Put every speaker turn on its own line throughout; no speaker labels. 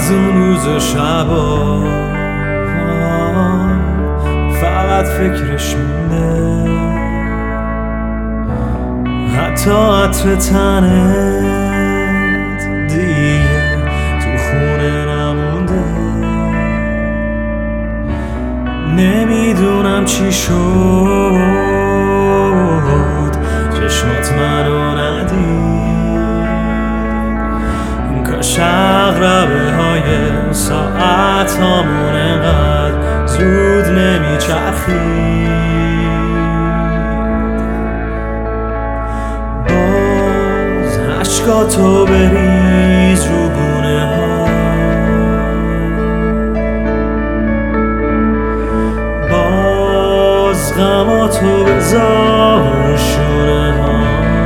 از اون روز و شبا فقط فکرش مونده، حتی عطر تنت دیگه تو خونه نمونده. نمیدونم چی شد، چشمات منو ندید، کاش عقربه های ساعت هامون انقدر زود نمیچرخید. باز عشقاتو بریز رو گونه ها، باز غماتو بذار رو شونه ها.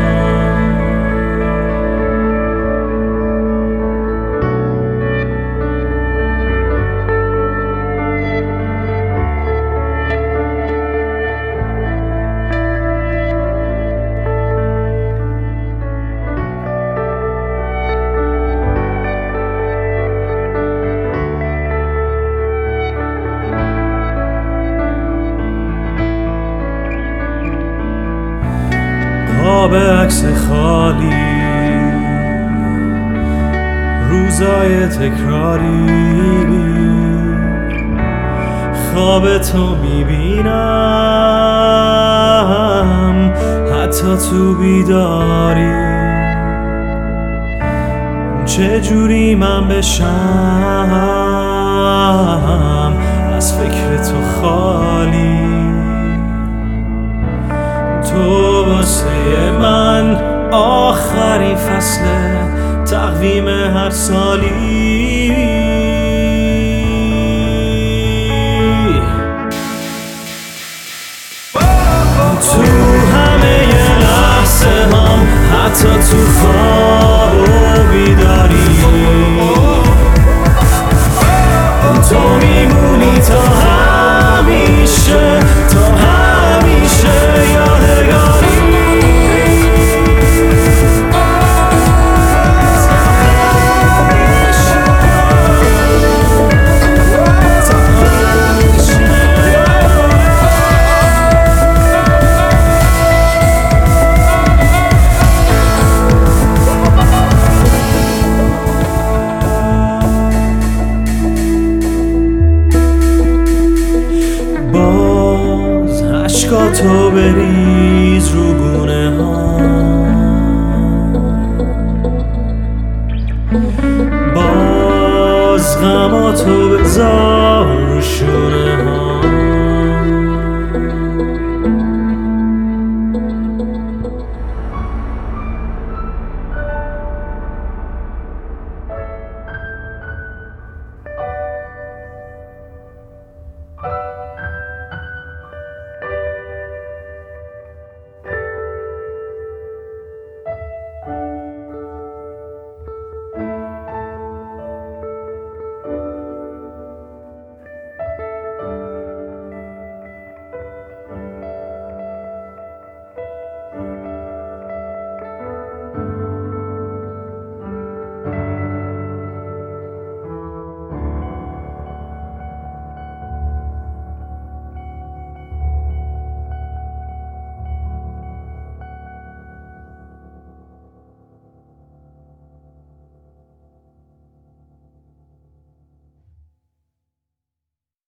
خواب عکس خالی، روزای تکراری، خواب تو میبینم حتی تو بیداری. چجوری من بشم از فکر تو خالی؟ تو واسه من آخرین فصل تقویم هر سالی. تو همه لحظه هم، حتی تو خواب و بیداری، تو میمونی تا همیشه، تا همیشه یادگاری. عشقاتو بریز رو گونه ها، باز غماتو بذار رو شونه